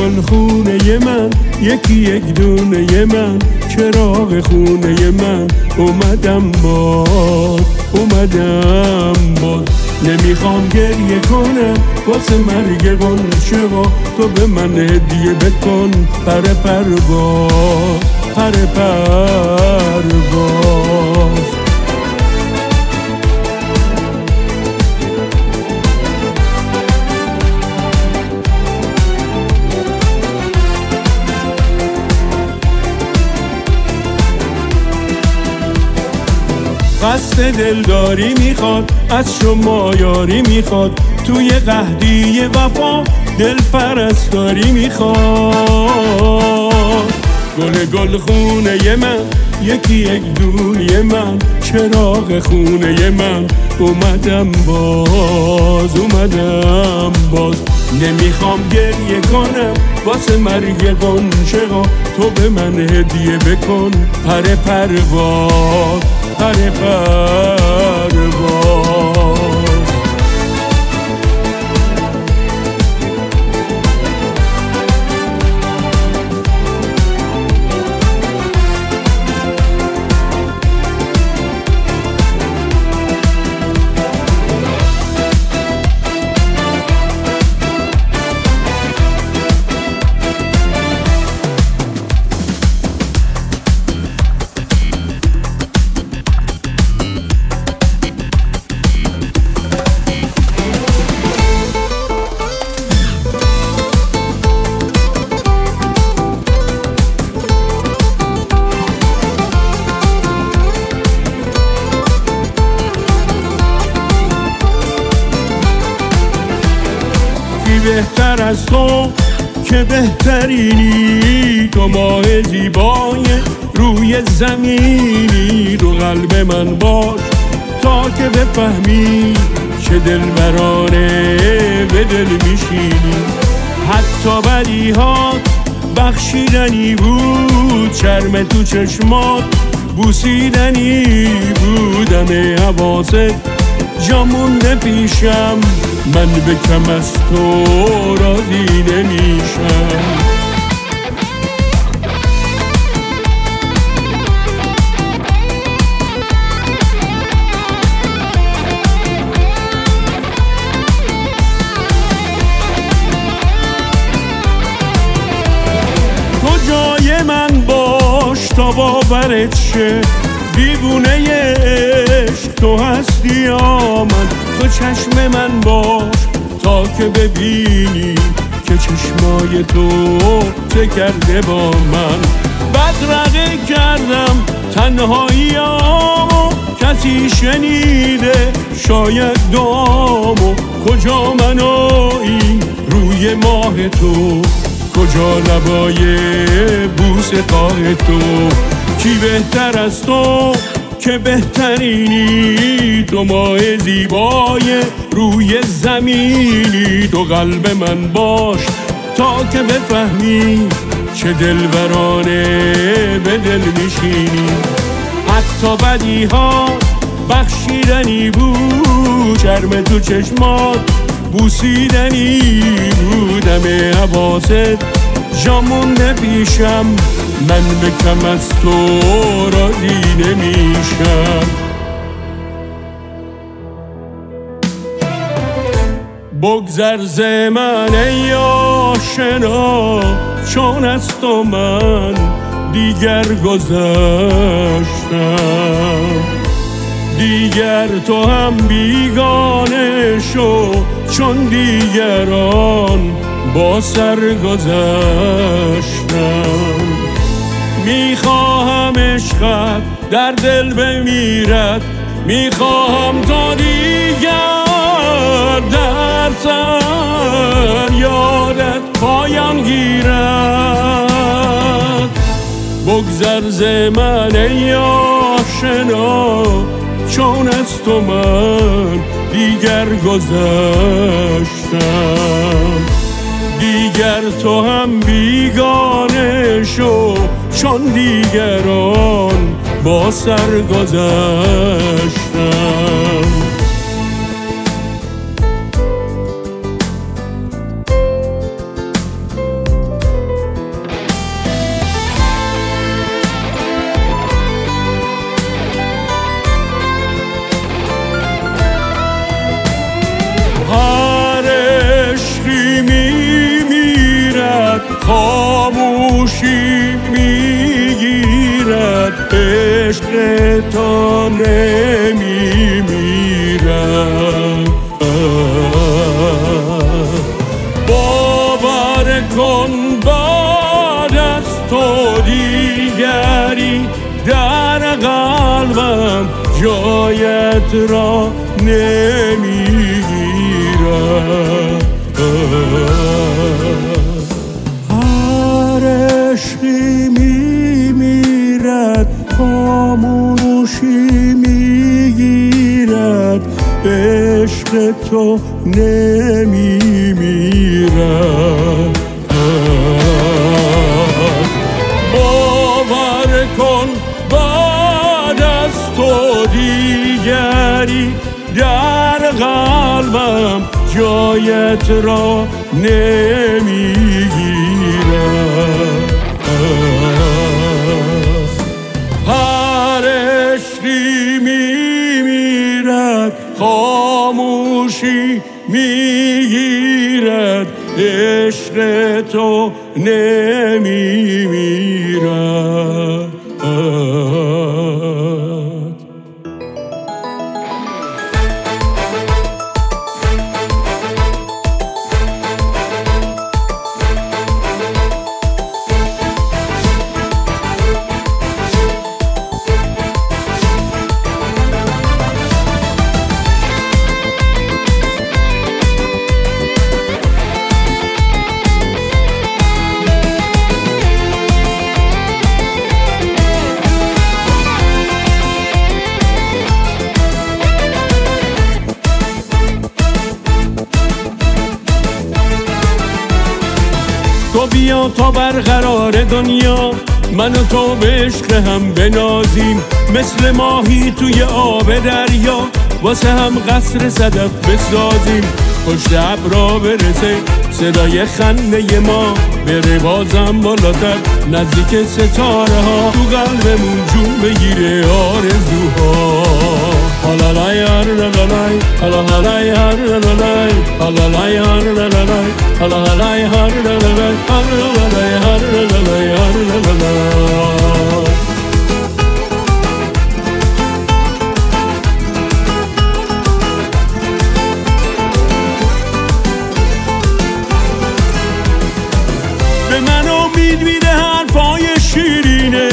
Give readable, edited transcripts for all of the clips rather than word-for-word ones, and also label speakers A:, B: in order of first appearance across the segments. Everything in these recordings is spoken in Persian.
A: گل خونه من، یکی یک دونه من، چراغ خونه من. اومدم باز نمیخوام گریه کنم واسه مرگ غنچه‌ها. تو به من هدیه بکن پر پرواز. قصد دلداری میخواد، از شما یاری میخواد، توی قحطی وفا دل پرستاری میخواد. گل خونه من، یکی یک دونه من، چراغ خونه من. اومدم باز نمیخوام گریه کنم واسه مرگ غنچه‌ها. تو به من هدیه بکن پر پرواز. بهتر از تو که بهترینی، تو ماه زیبای روی زمینی. رو قلب من باش تا که بفهمی چه دلبرانه به دل میشینی. حتی بدیها بخشیدنی بود، شرم تو چشمات بوسیدنی بود. همه حواست جا مونده پیشم، من به کم از تو راضی نمیشم. تو جای من باش تا باورت شه، دیوونه عشق تو هستی یا من. تو چشم من باش تا که ببینی که چشمای تو چه کرده با من. بدرقه کردم تنهاییامو، کسی شنیده شاید دعامو. کجا من و این روی ماه تو، کجا لبای بوس قاه تو. کی بهتر از تو که بهترینی، تو ماه زیبای روی زمینی. تو قلب من باش تا که بفهمی چه دلبرانه به دل میشینی. حتی بدیها بخشیدنی بود، شرم تو چشمات بوسیدنی بود. همه حواست جا مونده پیشم، من به کم از تو راضی نمیشم. بگذر ز من ای آشنا، چون از تو من دیگر گذشتم. دیگر تو هم بیگانه شو، چون دیگران با سر گذشتم. میخواهم عشقت در دل بمیرد، میخواهم تا دیگر در سر یادت پایان گیرد. بگذر ز من ای آشنا، چون از تو من دیگر گذشتم. دیگر تو هم بیگانه شو، چون دیگران با سر گذشتم. خاموشی میگیرد عشق تا نمیمیرد باور کن بعد از تو دیگری در قلبم جایت را نمیگیرد هر عشقی میمیرد خاموشی میگیرد عشق تو نمیمیرد باور کن بعد از تو دیگری در قلبم جایت را نمیگیرد هر عشقی میمیرد خاموشی میگیرد عشق تو نمیمیرد تو بیا تا برقرار دنیا من و تو به عشق هم بنازیم مثل ماهی توی آب دریا واسه هم قصر صدف بسازیم پشت ابرا برسه صدای خنده ما بره بازم بالاتر نزدیک ستاره ها تو قلبمون جون بگیره آرزوها هالالای هارلالای هالالای هارلالای هالالای هارلالای هالالای هارلالای هارلالای هارلالای هارلالای به من امید میده حرفای شیرینه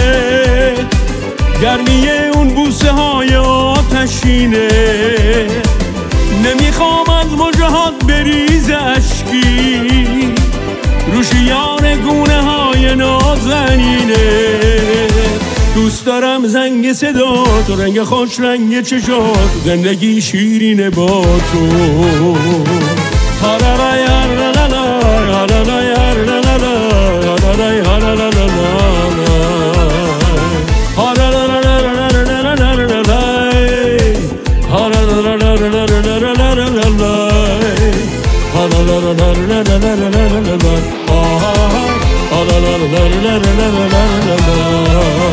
A: گرمی اون بوسه های آتشینه نمیخوام از مجاهات بریز اشکی روشیان گونه های نازنینه دوست دارم زنگ صدا تو رنگ خوش رنگ چشات زندگی شیرینه با تو هارالای هارلالای هارالای هارلالای هارالای هارلالای la la la la la la la la la la la la la la